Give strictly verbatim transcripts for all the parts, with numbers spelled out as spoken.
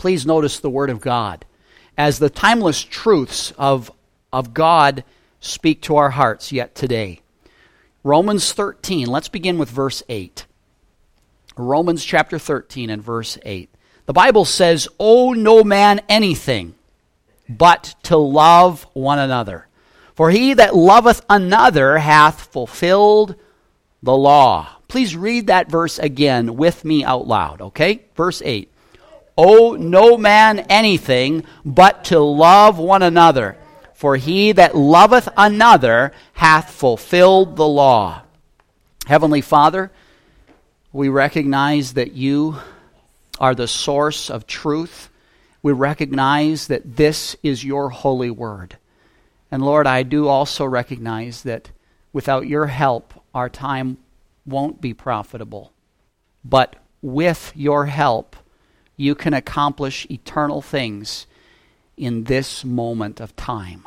Please notice the Word of God as the timeless truths of, of God speak to our hearts yet today. Romans thirteen, let's begin with verse eight. Romans chapter thirteen and verse eight. The Bible says, "Owe no man anything but to love one another. For he that loveth another hath fulfilled the law." Please read that verse again with me out loud, okay? Verse eight. "Owe no man anything but to love one another. For he that loveth another hath fulfilled the law." Heavenly Father, we recognize that you are the source of truth. We recognize that this is your holy word. And Lord, I do also recognize that without your help, our time won't be profitable. But with your help, you can accomplish eternal things in this moment of time.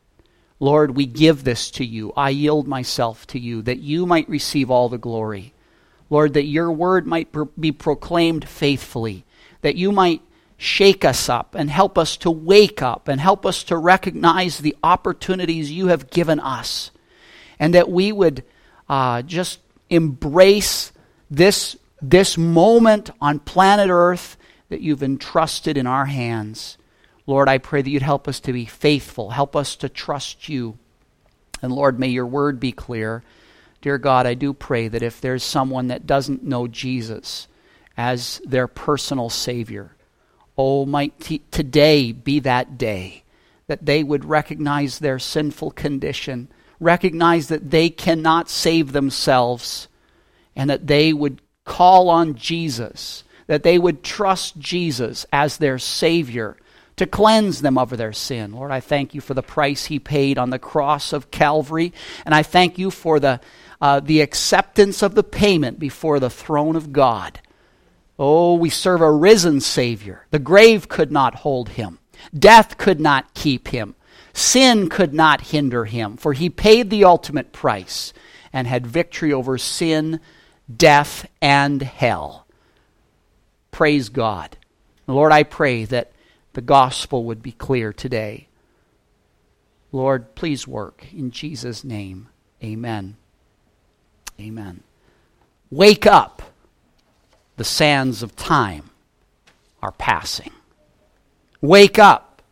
Lord, we give this to you. I yield myself to you, that you might receive all the glory. Lord, that your word might pro- be proclaimed faithfully, that you might shake us up and help us to wake up and help us to recognize the opportunities you have given us, and that we would uh, just embrace this, this moment on planet Earth that you've entrusted in our hands. Lord, I pray that you'd help us to be faithful, help us to trust you. And Lord, may your word be clear. Dear God, I do pray that if there's someone that doesn't know Jesus as their personal Savior, oh, might t- today be that day that they would recognize their sinful condition, recognize that they cannot save themselves, and that they would call on Jesus, that they would trust Jesus as their Savior to cleanse them of their sin. Lord, I thank you for the price he paid on the cross of Calvary, and I thank you for the uh, the acceptance of the payment before the throne of God. Oh, we serve a risen Savior. The grave could not hold him. Death could not keep him. Sin could not hinder him, for he paid the ultimate price and had victory over sin, death, and hell. Praise God. Lord, I pray that the gospel would be clear today. Lord, please work. In Jesus' name, amen. Amen. Wake up. The sands of time are passing. Wake up.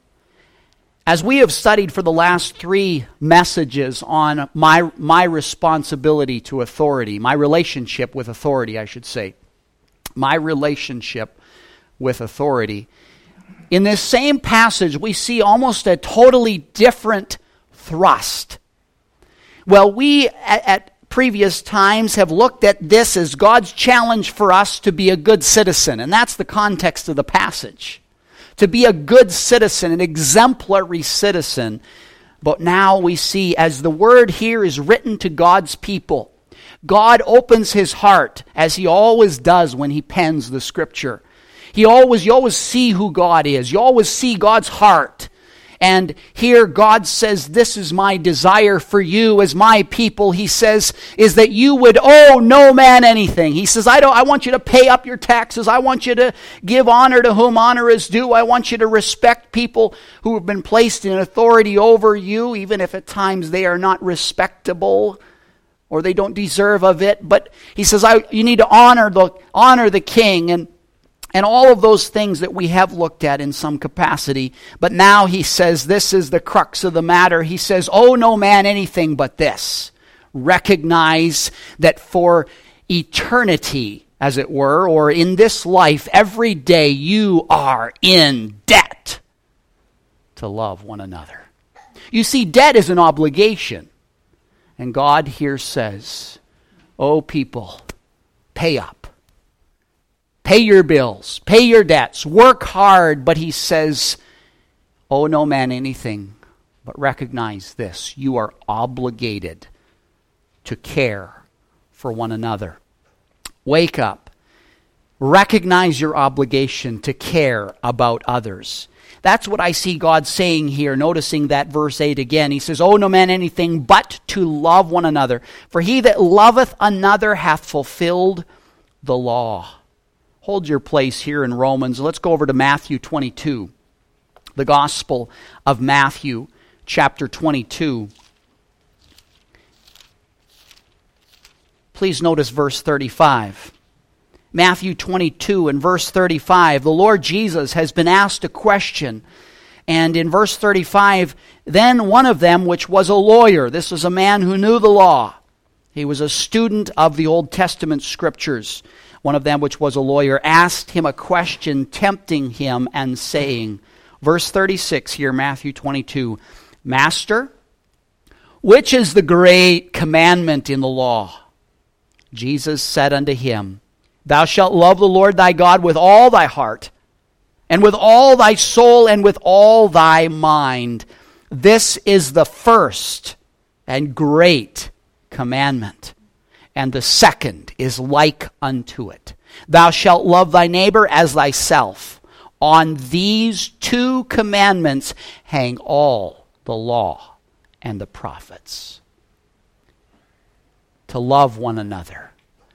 As we have studied for the last three messages on my, my responsibility to authority, my relationship with authority, I should say, my relationship with authority, in this same passage we see almost a totally different thrust. Well, we at, at previous times have looked at this as God's challenge for us to be a good citizen, and that's the context of the passage. To be a good citizen, an exemplary citizen. But now we see, as the word here is written to God's people, God opens his heart, as he always does when he pens the scripture. He always, you always see who God is. You always see God's heart. And here God says, this is my desire for you as my people. He says, is that you would owe no man anything. He says, I don't, I want you to pay up your taxes. I want you to give honor to whom honor is due. I want you to respect people who have been placed in authority over you, even if at times they are not respectable or they don't deserve of it. But he says, I, you need to honor the, honor the king, and And all of those things that we have looked at in some capacity. But now he says, this is the crux of the matter. He says, owe no man anything but this. Recognize that for eternity, as it were, or in this life, every day you are in debt to love one another. You see, debt is an obligation. And God here says, oh people, pay up. Pay your bills, pay your debts, work hard, but he says, owe no man anything, but recognize this, you are obligated to care for one another. Wake up. Recognize your obligation to care about others. That's what I see God saying here, noticing that verse eight again. He says, owe no man anything but to love one another. For he that loveth another hath fulfilled the law. hold your place here in Romans. Let's go over to Matthew twenty-two. The Gospel of Matthew, chapter twenty-two. Please notice verse thirty-five. Matthew twenty-two and verse thirty-five. The Lord Jesus has been asked a question. And in verse thirty-five, then one of them, which was a lawyer, this was a man who knew the law. He was a student of the Old Testament scriptures. One of them, which was a lawyer, asked him a question, tempting him and saying, verse thirty-six here, Matthew twenty-two, Master, which is the great commandment in the law? Jesus said unto him, Thou shalt love the Lord thy God with all thy heart, and with all thy soul, and with all thy mind. This is the first and great commandment. And the second is like unto it. Thou shalt love thy neighbor as thyself. On these two commandments hang all the law and the prophets. To love one another.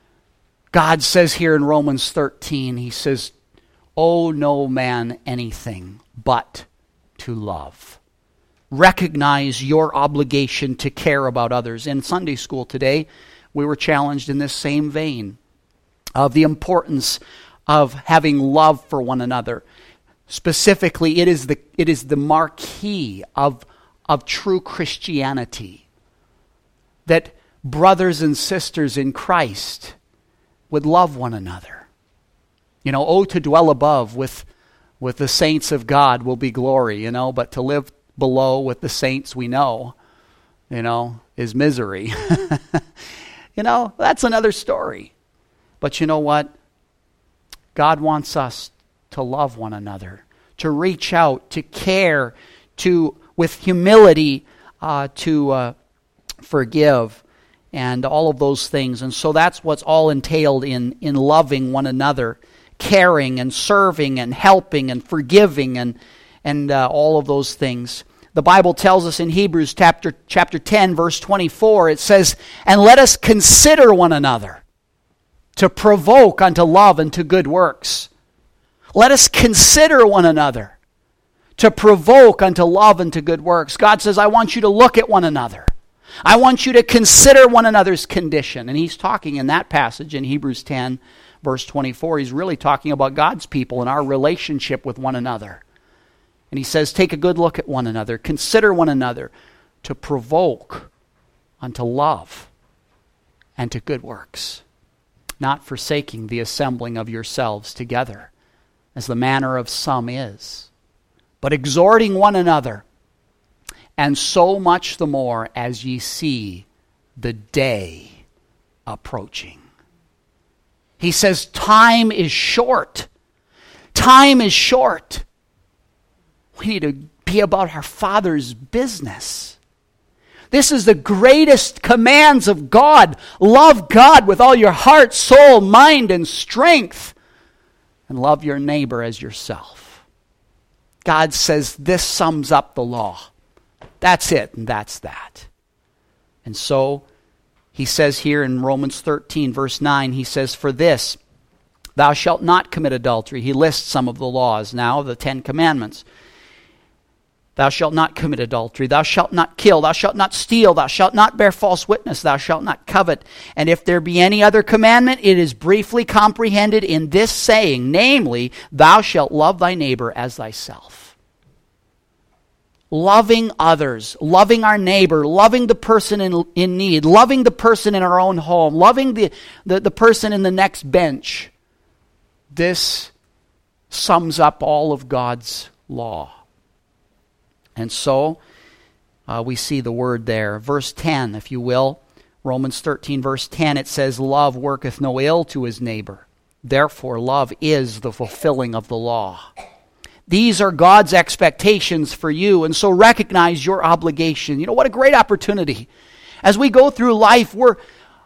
God says here in Romans thirteen, he says, owe no man anything but to love. Recognize your obligation to care about others. In Sunday school today, we were challenged in this same vein of the importance of having love for one another. Specifically, it is the it is the marquee of, of true Christianity. That brothers and sisters in Christ would love one another. You know, oh, to dwell above with, with the saints of God will be glory, you know, but to live below with the saints we know, you know, is misery. You know, that's another story. But you know what? God wants us to love one another, to reach out, to care, to, with humility, uh, to uh, forgive, and all of those things. And so that's what's all entailed in, in loving one another, caring and serving and helping and forgiving and, and uh, all of those things. The Bible tells us in Hebrews chapter, chapter ten, verse twenty-four, it says, And let us consider one another to provoke unto love and to good works. Let us consider one another to provoke unto love and to good works. God says, I want you to look at one another. I want you to consider one another's condition. And he's talking in that passage in Hebrews ten, verse twenty-four. He's really talking about God's people and our relationship with one another. And he says, take a good look at one another. Consider one another to provoke unto love and to good works. Not forsaking the assembling of yourselves together, as the manner of some is, but exhorting one another, and so much the more as ye see the day approaching. He says time is short. Time is short. We need to be about our Father's business. This is the greatest commands of God. Love God with all your heart, soul, mind, and strength. And love your neighbor as yourself. God says this sums up the law. That's it, and that's that. And so, he says here in Romans thirteen, verse nine, he says, For this, thou shalt not commit adultery. He lists some of the laws now, the Ten Commandments. Thou shalt not commit adultery. Thou shalt not kill. Thou shalt not steal. Thou shalt not bear false witness. Thou shalt not covet. And if there be any other commandment, it is briefly comprehended in this saying, namely, thou shalt love thy neighbor as thyself. Loving others, loving our neighbor, loving the person in, in need, loving the person in our own home, loving the, the, the person in the next bench. This sums up all of God's law. And so, uh, we see the word there. Verse ten, if you will. Romans thirteen, verse ten, it says, Love worketh no ill to his neighbor. Therefore, love is the fulfilling of the law. These are God's expectations for you, and so recognize your obligation. You know, what a great opportunity. As we go through life, we're,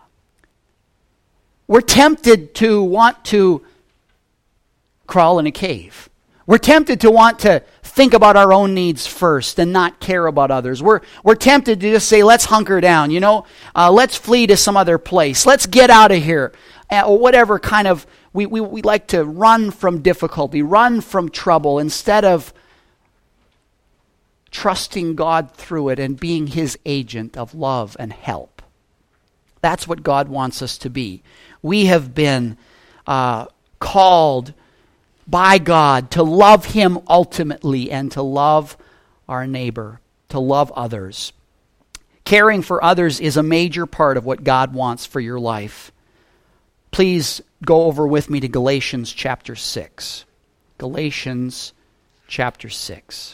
we're tempted to want to crawl in a cave. We're tempted to want to think about our own needs first and not care about others. We're, we're tempted to just say, let's hunker down, you know, uh, let's flee to some other place. Let's get out of here. Uh, or whatever kind of We, we, we like to run from difficulty, run from trouble, instead of trusting God through it and being his agent of love and help. That's what God wants us to be. We have been uh, called by God to love him ultimately and to love our neighbor, to love others. Caring for others is a major part of what God wants for your life. Please go over with me to Galatians chapter six. Galatians chapter six.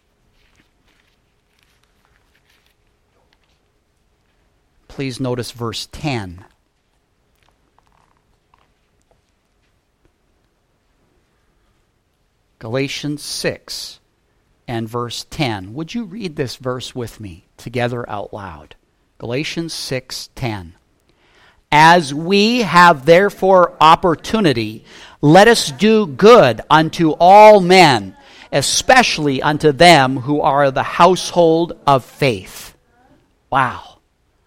Please notice verse ten. Galatians six and verse ten. Would you read this verse with me together out loud? Galatians six ten. As we have therefore opportunity, let us do good unto all men, especially unto them who are the household of faith. Wow.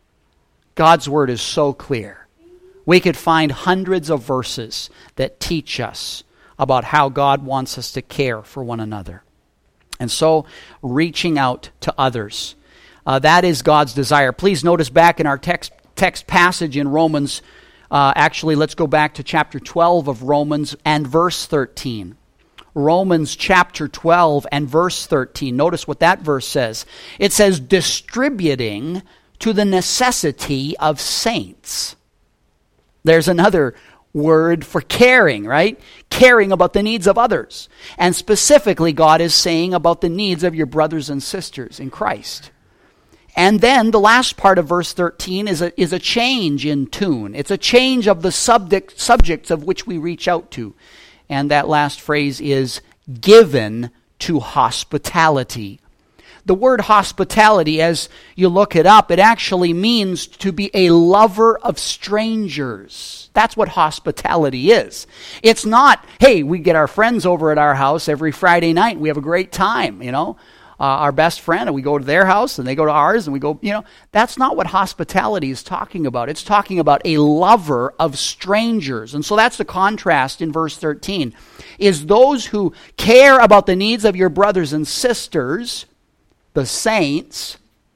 God's word is so clear. We could find hundreds of verses that teach us about how God wants us to care for one another. And so, reaching out to others. Uh, that is God's desire. Please notice back in our text text passage in Romans, uh, actually let's go back to chapter twelve of Romans and verse thirteen. Romans chapter twelve and verse thirteen. Notice what that verse says. It says, distributing to the necessity of saints. There's another word for caring, right? Caring about the needs of others. And specifically, God is saying about the needs of your brothers and sisters in Christ. And then the last part of verse thirteen is a, is a change in tune. It's a change of the subject, subjects of which we reach out to. And that last phrase is given to hospitality. The word hospitality, as you look it up, it actually means to be a lover of strangers. That's what hospitality is. It's not, hey, we get our friends over at our house every Friday night. We have a great time, you know. Uh, our best friend, and we go to their house, and they go to ours, and we go, you know. That's not what hospitality is talking about. It's talking about a lover of strangers. And so that's the contrast in verse thirteen, is those who care about the needs of your brothers and sisters, the saints,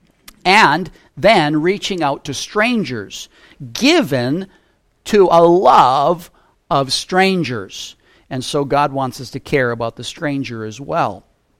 and then reaching out to strangers, given to a love of strangers. And so God wants us to care about the stranger as well.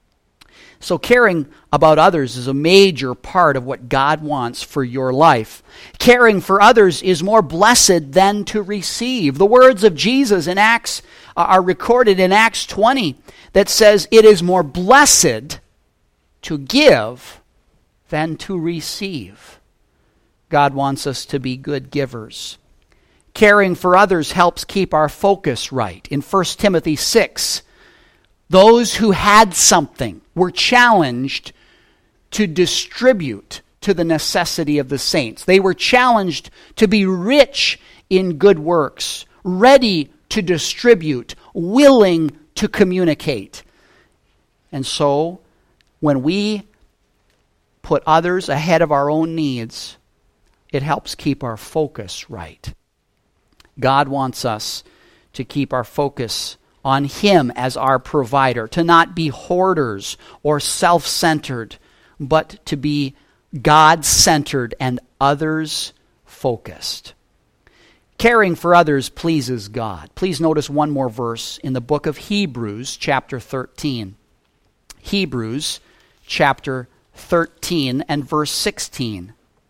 So caring about others is a major part of what God wants for your life. Caring for others is more blessed than to receive. The words of Jesus in Acts are recorded in Acts twenty that says it is more blessed to give than to receive. God wants us to be good givers. Caring for others helps keep our focus right. In First Timothy six, those who had something were challenged to distribute to the necessity of the saints. They were challenged to be rich in good works, ready to distribute, willing to communicate. And so, when we put others ahead of our own needs, it helps keep our focus right. God wants us to keep our focus on Him as our provider, to not be hoarders or self-centered, but to be God-centered and others-focused. Caring for others pleases God. Please notice one more verse in the book of Hebrews, chapter thirteen. Hebrews, chapter thirteen and verse sixteen.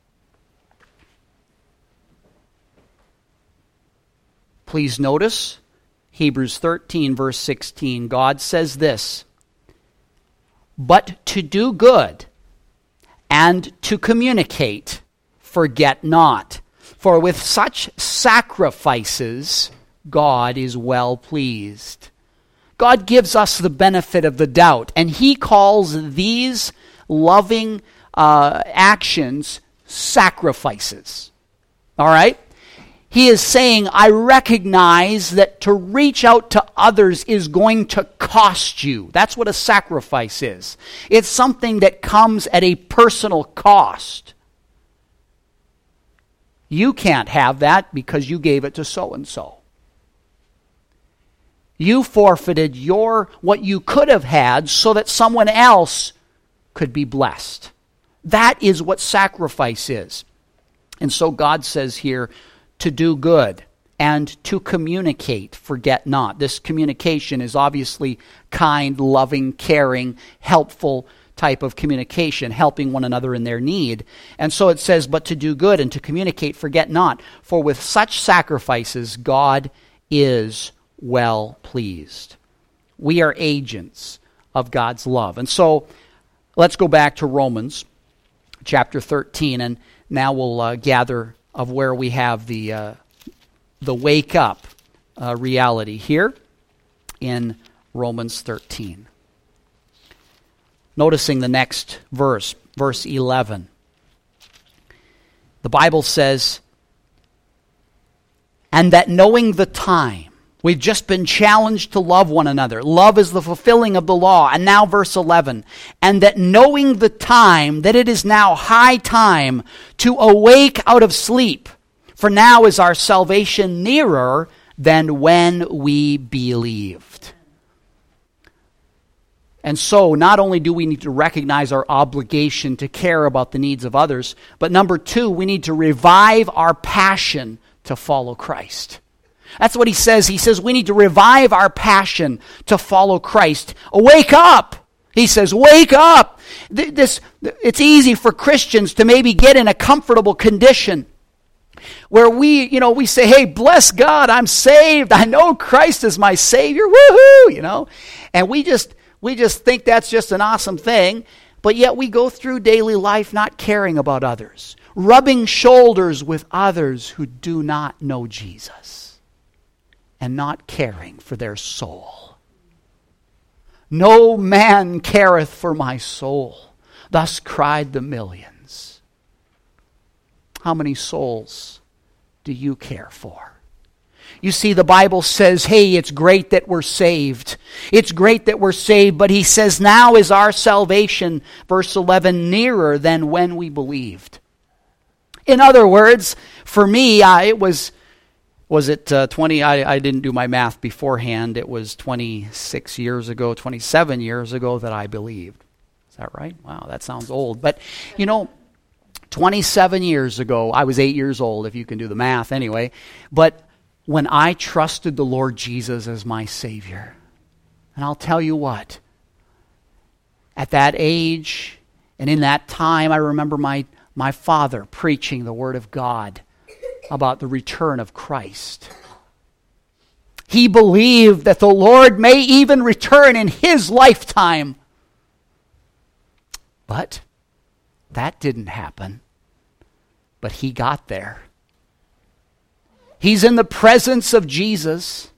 Please notice Hebrews thirteen, verse sixteen. God says this, "But to do good and to communicate, forget not. For with such sacrifices, God is well pleased." God gives us the benefit of the doubt, and He calls these loving uh, actions sacrifices. All right? He is saying, I recognize that to reach out to others is going to cost you. That's what a sacrifice is. It's something that comes at a personal cost. You can't have that because you gave it to so-and-so. You forfeited your what you could have had so that someone else could be blessed. That is what sacrifice is. And so God says here to do good and to communicate, forget not. This communication is obviously kind, loving, caring, helpful type of communication, helping one another in their need. And so it says, but to do good and to communicate, forget not. For with such sacrifices, God is well pleased. We are agents of God's love. And so let's go back to Romans chapter thirteen, and now we'll uh, gather of where we have the uh, the wake up uh, reality here in Romans thirteen. Noticing the next verse, verse eleven. The Bible says, and that knowing the time, we've just been challenged to love one another. Love is the fulfilling of the law. And now verse eleven. And that knowing the time, that it is now high time to awake out of sleep. For now is our salvation nearer than when we believed. And so not only do we need to recognize our obligation to care about the needs of others, but number two, we need to revive our passion to follow Christ. That's what he says. He says we need to revive our passion to follow Christ. Wake up! He says, wake up! This, it's easy for Christians to maybe get in a comfortable condition where we, you know, we say, hey, bless God, I'm saved. I know Christ is my Savior. Woohoo! You know, and we just we just think that's just an awesome thing, but yet we go through daily life not caring about others, rubbing shoulders with others who do not know Jesus, and not caring for their soul. No man careth for my soul. Thus cried the millions. How many souls do you care for? You see, the Bible says, hey, it's great that we're saved. It's great that we're saved, but he says, now is our salvation, verse eleven, nearer than when we believed. In other words, for me, uh, it was, was it uh, twenty, I, I didn't do my math beforehand, it was twenty-six years ago, twenty-seven years ago that I believed. Is that right? Wow, that sounds old. But, you know, twenty-seven years ago, I was eight years old, if you can do the math anyway, but when I trusted the Lord Jesus as my Savior. And I'll tell you what, at that age and in that time, I remember my, my father preaching the Word of God about the return of Christ. He believed that the Lord may even return in his lifetime. But that didn't happen. But he got there. He's in the presence of Jesus.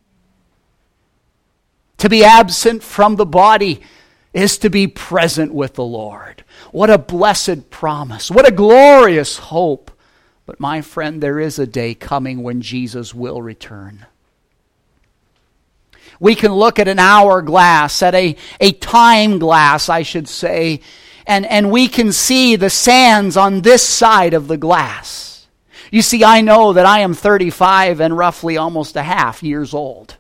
To be absent from the body is to be present with the Lord. What a blessed promise. What a glorious hope. But my friend, there is a day coming when Jesus will return. We can look at an hourglass, at a, a time glass, I should say, and, and we can see the sands on this side of the glass. You see, I know that I am thirty-five and roughly almost a half years old.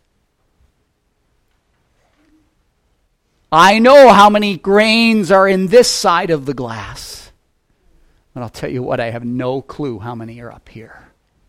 I know how many grains are in this side of the glass. And I'll tell you what, I have no clue how many are up here.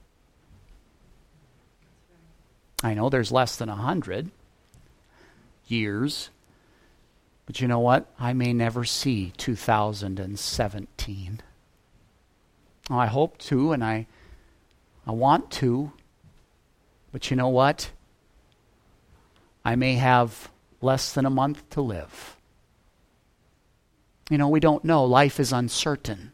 I know there's less than a hundred years. But you know what? I may never see two thousand seventeen. Oh, I hope to, and I, I want to. But you know what? I may have less than a month to live. You know, we don't know. Life is uncertain.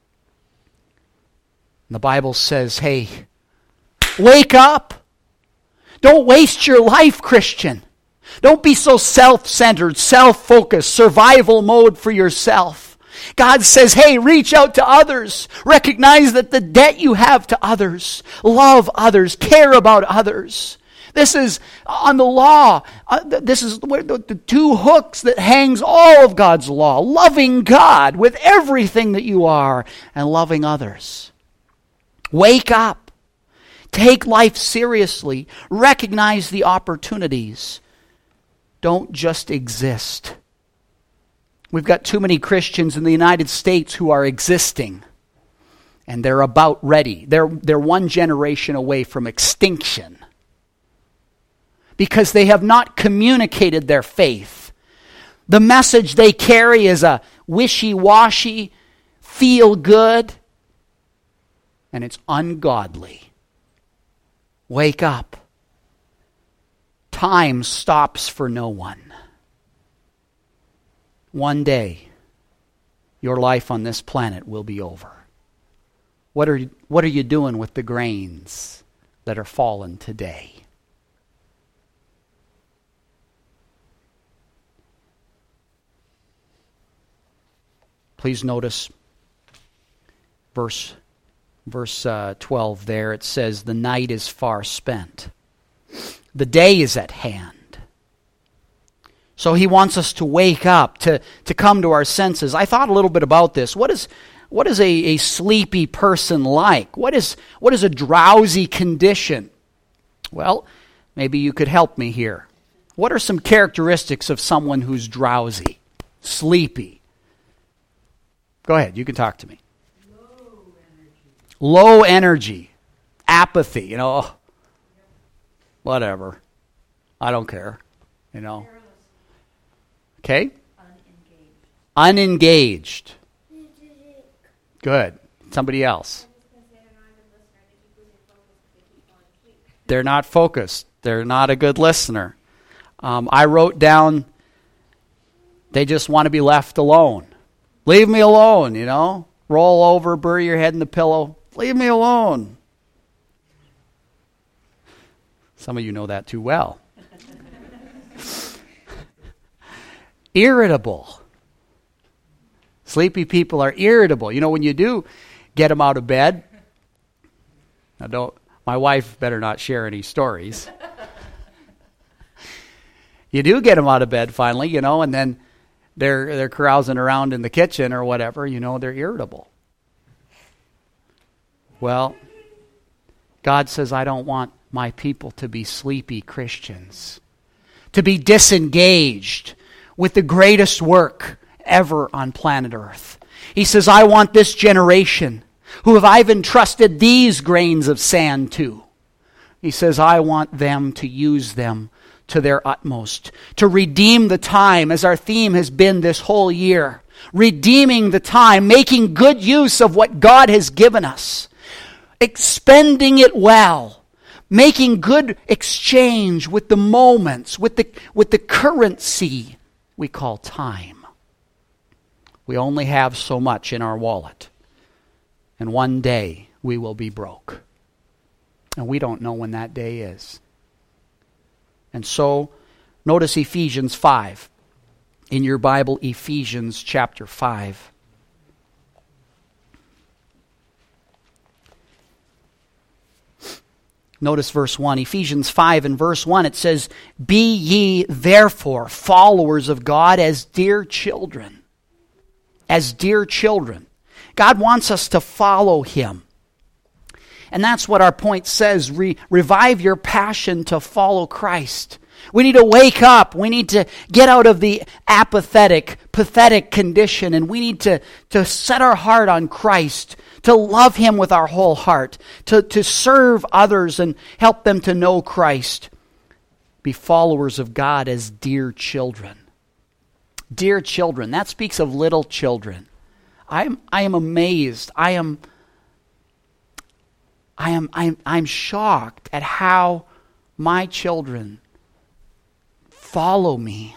The Bible says, hey, wake up. Don't waste your life, Christian. Don't be so self-centered, self-focused, survival mode for yourself. God says, hey, reach out to others. Recognize that the debt you have to others. Love others. Care about others. This is on the law. Uh, this is where the, the two hooks that hangs all of God's law. Loving God with everything that you are and loving others. Wake up. Take life seriously. Recognize the opportunities. Don't just exist. We've got too many Christians in the United States who are existing. And they're about ready. They're, they're one generation away from extinction. Because they have not communicated their faith. The message they carry is a wishy-washy, feel good, and it's ungodly. Wake up. Time stops for no one. One day, your life on this planet will be over. What are you, what are you doing with the grains that are fallen today? Please notice verse, verse uh, twelve there. It says, the night is far spent. The day is at hand. So he wants us to wake up, to, to come to our senses. I thought a little bit about this. What is, what is a, a sleepy person like? What is, what is a drowsy condition? Well, maybe you could help me here. What are some characteristics of someone who's drowsy, sleepy? Go ahead, you can talk to me. Low energy. Low energy. Apathy, you know. Oh, whatever. I don't care, you know. Okay? Unengaged. Unengaged. Good. Somebody else. They're not focused. They're not a good listener. Um, I wrote down, they just want to be left alone. Leave me alone, you know. Roll over, bury your head in the pillow. Leave me alone. Some of you know that too well. Irritable. Sleepy people are irritable. You know, when you do get them out of bed, now don't, my wife better not share any stories. You do get them out of bed finally, you know, and then they're they're carousing around in the kitchen or whatever, you know, they're irritable. Well, God says, I don't want my people to be sleepy Christians, to be disengaged with the greatest work ever on planet Earth. He says, I want this generation, who have I've entrusted these grains of sand to. He says, I want them to use them to their utmost, to redeem the time, as our theme has been this whole year. Redeeming the time, making good use of what God has given us, expending it well, making good exchange with the moments, with the, with the currency we call time. We only have so much in our wallet, and one day we will be broke. And we don't know when that day is. And so, notice Ephesians five. In your Bible, Ephesians chapter five. Notice verse one. Ephesians five and verse one, it says, Be ye therefore followers of God as dear children. As dear children. God wants us to follow Him. And that's what our point says. Re- revive your passion to follow Christ. We need to wake up. We need to get out of the apathetic, pathetic condition. And we need to, to set our heart on Christ, to love Him with our whole heart, to, to serve others and help them to know Christ. Be followers of God as dear children. Dear children. That speaks of little children. I am, I am amazed. I am... I am I'm I'm shocked at how my children follow me.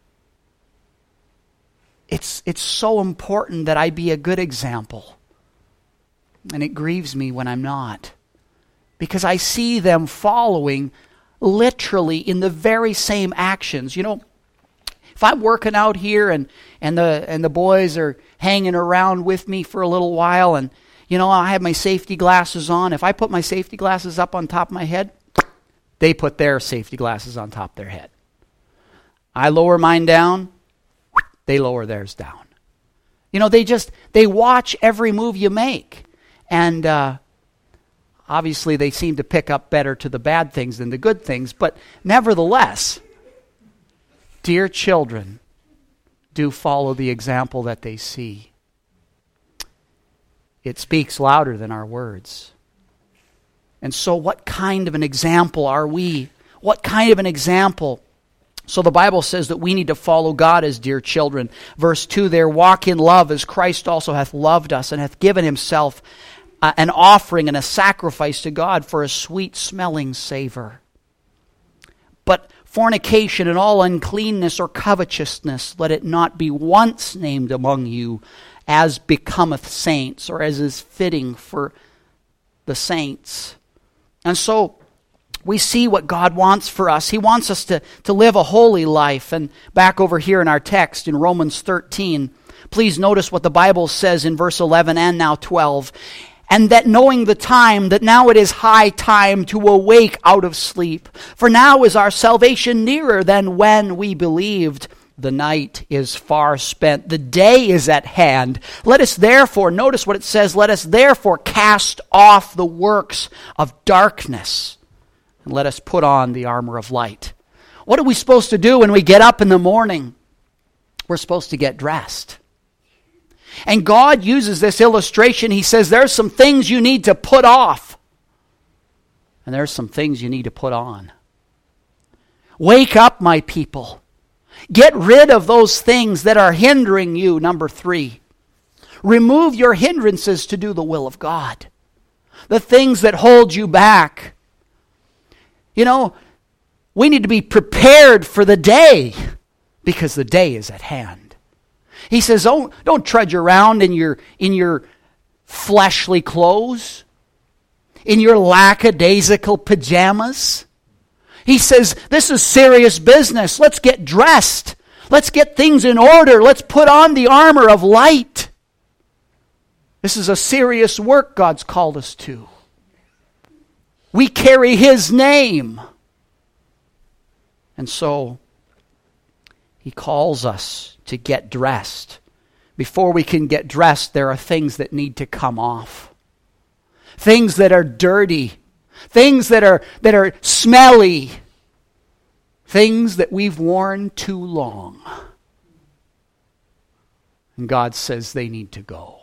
It's it's so important that I be a good example. And it grieves me when I'm not. Because I see them following literally in the very same actions. You know, if I'm working out here and, and the and the boys are hanging around with me for a little while, and you know, I have my safety glasses on. If I put my safety glasses up on top of my head, they put their safety glasses on top of their head. I lower mine down, they lower theirs down. You know, they just, they watch every move you make. And uh, obviously they seem to pick up better to the bad things than the good things, but nevertheless, dear children, do follow the example that they see. It speaks louder than our words. And so what kind of an example are we? What kind of an example? So the Bible says that we need to follow God as dear children. Verse two there, walk in love as Christ also hath loved us and hath given himself uh, an offering and a sacrifice to God for a sweet smelling savor. But fornication and all uncleanness or covetousness, let it not be once named among you, as becometh saints, or as is fitting for the saints. And so we see what God wants for us. He wants us to, to live a holy life. And back over here in our text in Romans thirteen, please notice what the Bible says in verse eleven and now twelve. And that knowing the time, that now it is high time to awake out of sleep. For now is our salvation nearer than when we believed. The night is far spent. The day is at hand. Let us therefore, notice what it says, let us therefore cast off the works of darkness. And let us put on the armor of light. What are we supposed to do when we get up in the morning? We're supposed to get dressed. And God uses this illustration. He says there's some things you need to put off. And there's some things you need to put on. Wake up, my people. Get rid of those things that are hindering you. Number three, remove your hindrances to do the will of God. The things that hold you back. You know, we need to be prepared for the day because the day is at hand. He says, oh, don't trudge around in your, in your fleshly clothes, in your lackadaisical pajamas. He says, this is serious business. Let's get dressed. Let's get things in order. Let's put on the armor of light. This is a serious work God's called us to. We carry His name. And so, He calls us to get dressed. Before we can get dressed, there are things that need to come off. Things that are dirty. Things that are that are smelly. Things that we've worn too long. And God says they need to go.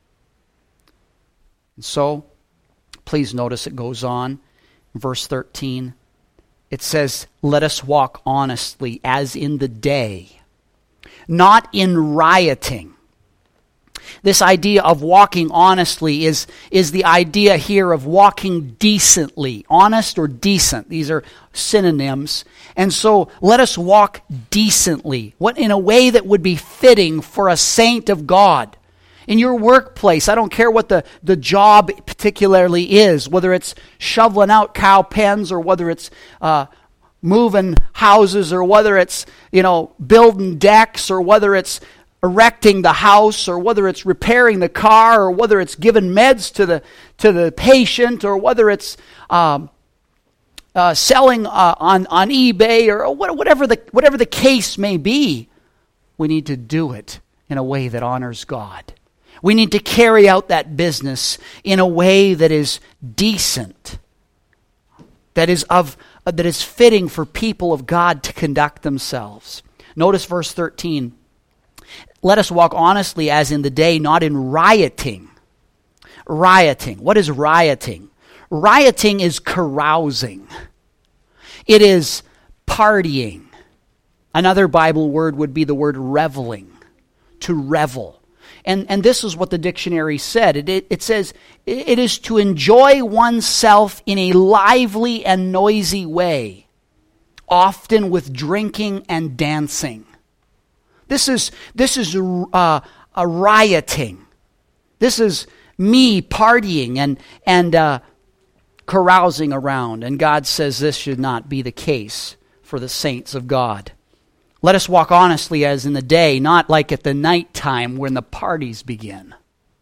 And so, please notice it goes on. In verse thirteen, it says, let us walk honestly as in the day, not in rioting. This idea of walking honestly is, is the idea here of walking decently. Honest or decent. These are synonyms. And so let us walk decently. What in a way that would be fitting for a saint of God. In your workplace, I don't care what the, the job particularly is, whether it's shoveling out cow pens or whether it's uh, moving houses or whether it's, you know, building decks or whether it's erecting the house or whether it's repairing the car or whether it's giving meds to the to the patient or whether it's um, uh, selling uh, on on eBay or whatever the whatever the case may be. We need to do it in a way that honors God. We need to carry out that business in a way that is decent, that is of uh, that is fitting for people of God to conduct themselves. Notice verse thirteen. Let us walk honestly as in the day, not in rioting. Rioting. What is rioting? Rioting is carousing. It is partying. Another Bible word would be the word reveling. To revel. And, and this is what the dictionary said. It, it, it says, it is to enjoy oneself in a lively and noisy way, often with drinking and dancing. This is this is uh, a rioting. This is me partying and and uh, carousing around. And God says this should not be the case for the saints of God. Let us walk honestly as in the day, not like at the night time when the parties begin.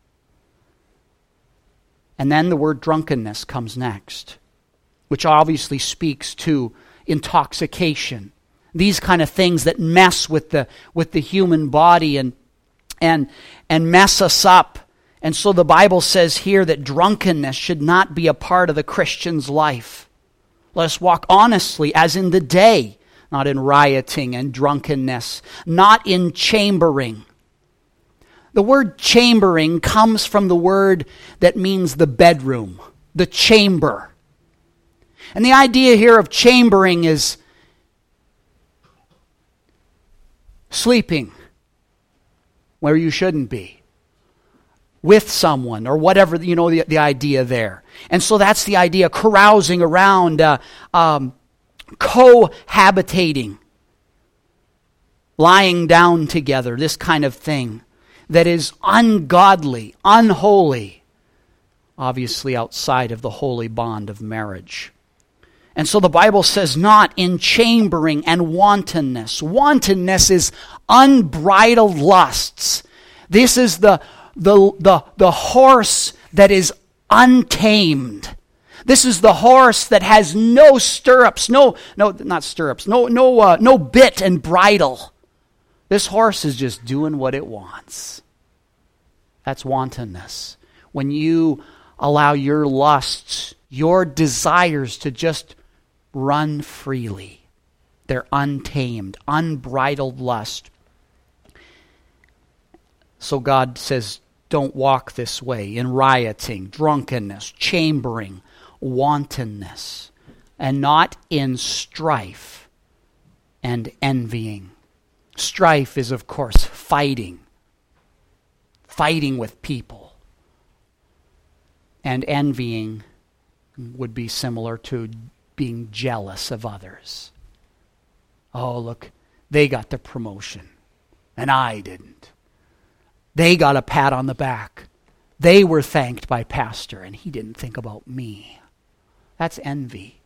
And then the word drunkenness comes next, which obviously speaks to intoxication. These kind of things that mess with the with the human body and and and mess us up And so the Bible says here that drunkenness should not be a part of the Christian's life. Let us walk honestly as in the day, not in rioting and drunkenness, not in chambering. The word chambering comes from the word that means the bedroom, the chamber. And the idea here of chambering is sleeping where you shouldn't be, with someone, or whatever, you know, the, the idea there. And so that's the idea, carousing around, uh, um, cohabitating, lying down together, this kind of thing that is ungodly, unholy, obviously outside of the holy bond of marriage. And so the Bible says not in chambering and wantonness. Wantonness is unbridled lusts. This is the, the, the, the horse that is untamed. This is the horse that has no stirrups, no, no, not stirrups, no, no, uh, no bit and bridle. This horse is just doing what it wants. That's wantonness. When you allow your lusts, your desires to just run freely. They're untamed, unbridled lust. So God says, don't walk this way in rioting, drunkenness, chambering, wantonness, and not in strife and envying. Strife is, of course, fighting. Fighting with people. And envying would be similar to being jealous of others. Oh, look, they got the promotion, and I didn't. They got a pat on the back. They were thanked by pastor, and he didn't think about me. That's envy.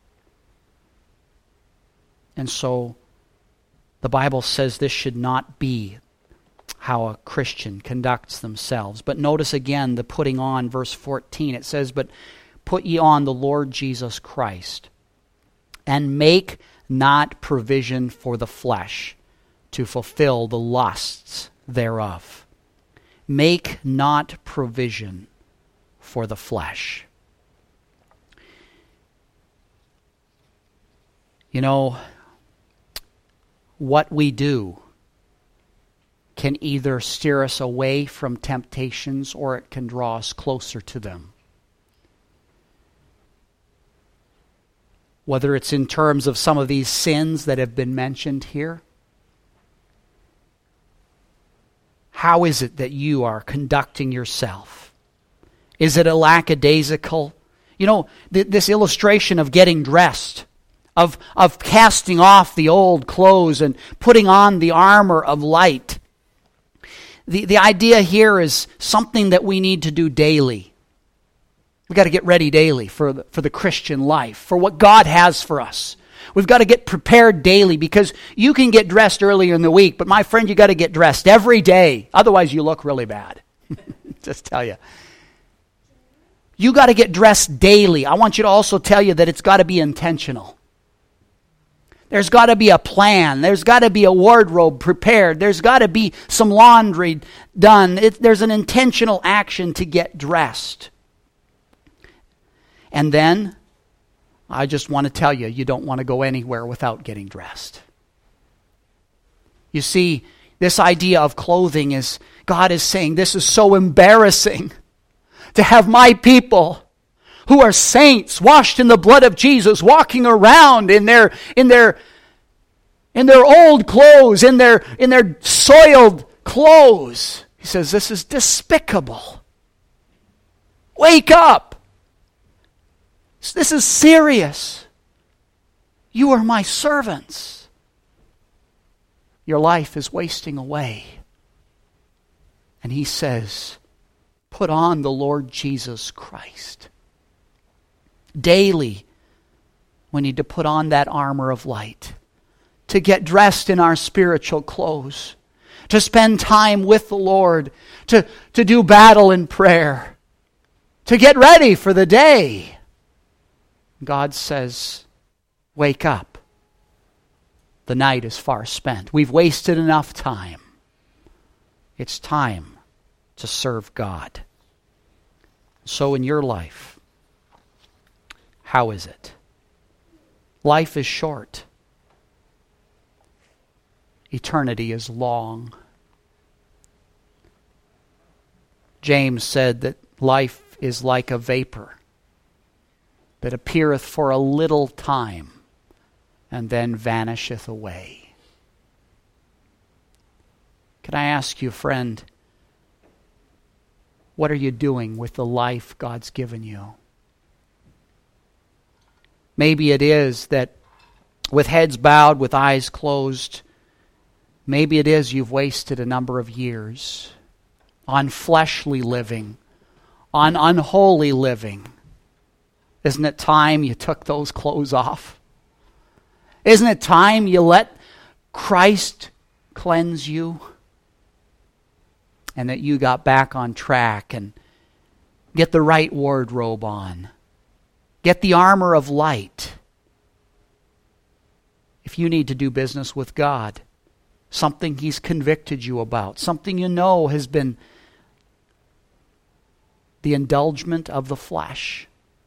And so the Bible says this should not be how a Christian conducts themselves. But notice again the putting on, verse fourteen. It says, but put ye on the Lord Jesus Christ, and make not provision for the flesh to fulfill the lusts thereof. Make not provision for the flesh. You know, what we do can either steer us away from temptations or it can draw us closer to them. Whether it's in terms of some of these sins that have been mentioned here. How is it that you are conducting yourself? Is it a lackadaisical? You know, th- this illustration of getting dressed, of, of casting off the old clothes and putting on the armor of light. The, the idea here is something that we need to do daily. We've got to get ready daily for the, for the Christian life, for what God has for us. We've got to get prepared daily, because you can get dressed earlier in the week, but my friend, you got to get dressed every day. Otherwise, you look really bad. Just tell you. You got to get dressed daily. I want you to also tell you that it's got to be intentional. There's got to be a plan. There's got to be a wardrobe prepared. There's got to be some laundry done. It, there's an intentional action to get dressed. And then, I just want to tell you, you don't want to go anywhere without getting dressed. You see, this idea of clothing is, God is saying, this is so embarrassing to have my people who are saints, washed in the blood of Jesus, walking around in their in their in their old clothes, in their in their soiled clothes. He says, this is despicable. Wake up. This is serious. You are my servants. Your life is wasting away. And he says, put on the Lord Jesus Christ. Daily, we need to put on that armor of light, to get dressed in our spiritual clothes, to spend time with the Lord, to, to do battle in prayer, to get ready for the day. God says, wake up. The night is far spent. We've wasted enough time. It's time to serve God. So in your life, how is it? Life is short. Eternity is long. James said that life is like a vapor that appeareth for a little time and then vanisheth away. Can I ask you, friend, what are you doing with the life God's given you? Maybe it is that with heads bowed, with eyes closed, maybe it is you've wasted a number of years on fleshly living, on unholy living. Isn't it time you took those clothes off? Isn't it time you let Christ cleanse you? And that you got back on track and get the right wardrobe on. Get the armor of light. If you need to do business with God, something He's convicted you about, something you know has been the indulgence of the flesh,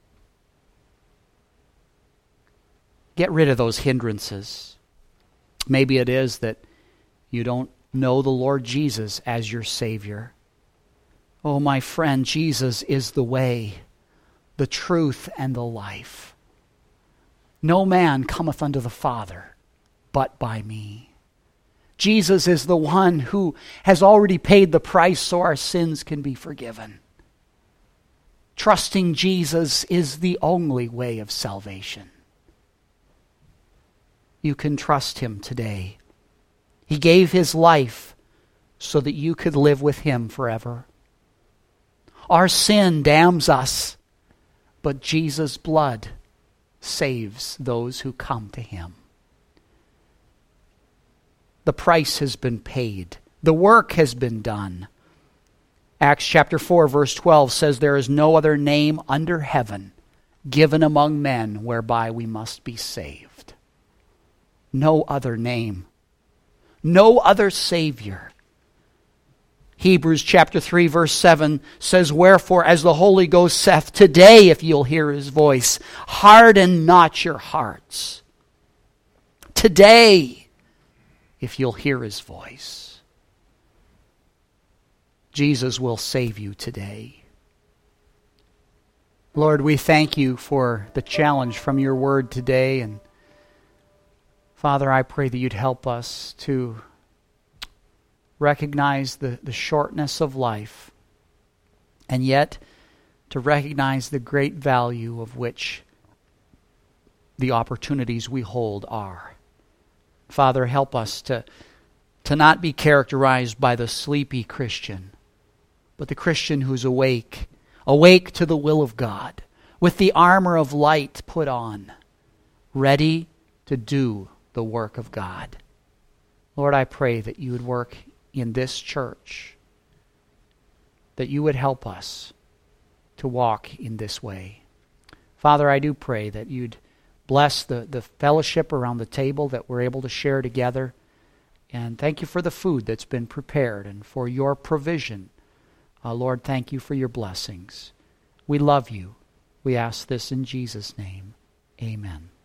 get rid of those hindrances. Maybe it is that you don't know the Lord Jesus as your Savior. Oh, my friend, Jesus is the way, the truth, and the life. No man cometh unto the Father but by me. Jesus is the one who has already paid the price so our sins can be forgiven. Trusting Jesus is the only way of salvation. You can trust Him today. He gave His life so that you could live with Him forever. Our sin damns us, but Jesus' blood saves those who come to Him. The price has been paid. The work has been done. Acts chapter four verse twelve says, there is no other name under heaven given among men whereby we must be saved. No other name. No other Savior. Hebrews chapter three verse seven says, wherefore as the Holy Ghost saith, today if you'll hear His voice, harden not your hearts. Today if you'll hear His voice. Jesus will save you today. Lord, we thank You for the challenge from Your word today. And Father, I pray that You'd help us to recognize the, the shortness of life, and yet to recognize the great value of which the opportunities we hold are. Father, help us to, to not be characterized by the sleepy Christian, but the Christian who's awake, awake to the will of God, with the armor of light put on, ready to do the work of God. Lord, I pray that You would work in this church, that You would help us to walk in this way. Father, I do pray that You'd bless the, the fellowship around the table that we're able to share together. And thank You for the food that's been prepared and for Your provision. Uh, Lord, thank You for Your blessings. We love You. We ask this in Jesus' name. Amen.